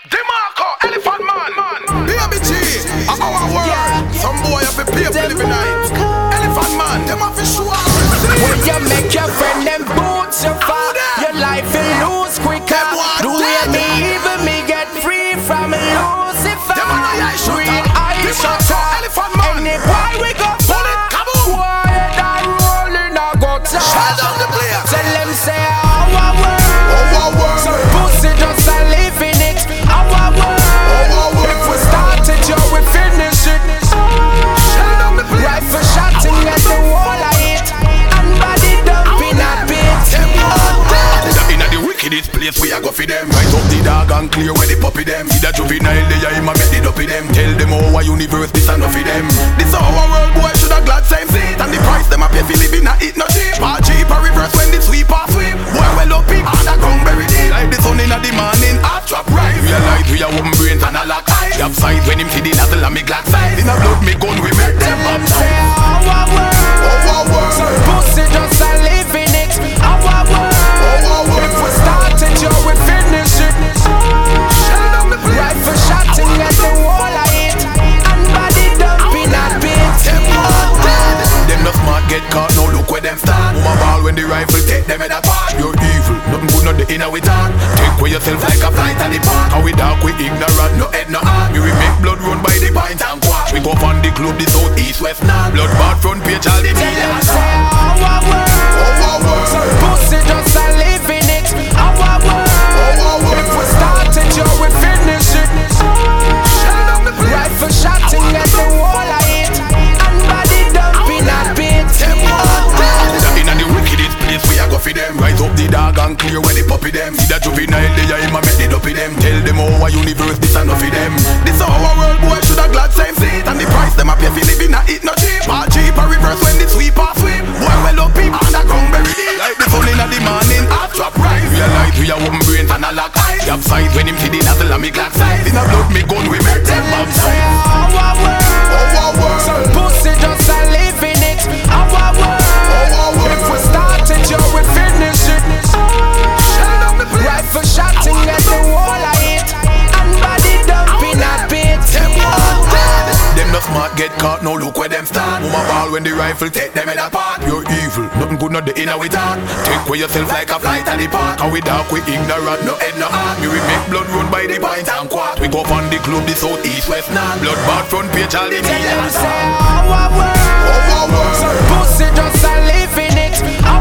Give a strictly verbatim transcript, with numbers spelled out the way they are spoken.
DeMarco, Elephant Man, man. Baby G, a our world. Yeah. Some boy have to pay for living night. Elephant Man, them have to show up. When you make your friend them boots you far, your life will lose quicker. Do you me even me get free from Lucifer? Real eyes shut up. Elephant Man, any boy we go pull it, kaboom. Quiet and rolling a gutter. Shut down the player. Tell them say our world. Our world. Some pussy just a live in it. Our world. If we start it, yo, we finish it. Rifle shotting at the wall I hit, and body dumping a bit. Inna the wickedest place we a go for them. Right up the dog and clear where the puppy them. See the juvenile they a him a make the dopey them. Tell them how a universe this and no for them. This our world boy shoulda glad same seat. And the price them a pay for living a it no cheap. Or cheap or reverse when the sweep or sweep. Boy well up him and a gun buried in. Like the sun inna the morning hot trap rise. Realize we a open brains and a lock eyes. Up side when him see the nozzle and me glass side. Inna blood me gun we make them baptize. Our world. Our world. Some pussy just a live in it. Our world. If we start it, yo, we finish it. Rifle shotting at the wall I hit, and body dumping a bit. Them no smart get caught, no look where them stand. Woman ball when the rifle take them in a part. You're evil, nothing good, not the inner we talk. Take away yourself like a flight at the park. How we dark, we ignorant, no head, no heart. We make blood run by the pint and quack. We go on the club, the south, east, west, north. Blood bad front page, all the media. Our world. Some pussy just a live in it. Our world. If we start it, yo, we finish it. Rifle shotting at the wall I hit, and body dumping a bit. Inna the wickedest place we a go for them. Rise up the dog and clear where the puppy them. See the juvenile they a him a make the dopey them. Tell them how a universe this and no for them. This our world boy shoulda glad same seat. And the price them a pay for living a it no cheap. Or cheap or reverse when the sweep or sweep. Boy well up him and a gun buried in. Like the sun inna the morning hot trap rise. Realize we a open brains and a lock eyes. Up side when him see the nozzle and me glass side. Inna blood me gun we make them baptize. Our world. Our world. Some pussy just a live in it. Our world. If we start it, yo, we finish it. Rifle shotting at the wall I hit, and body dumping a bit. Them no smart get caught, no look where them stand. Woman ball when the rifle take them in a park. You're evil, nothing good, not the inner we talk. Take away yourself like a flight at the park. How we dark, we ignorant, no head, no heart. We make blood run by the pint and quart. We go on the club, the south, east, west, north. Blood bad front page, all the media. Our world. Some pussy just a live in it.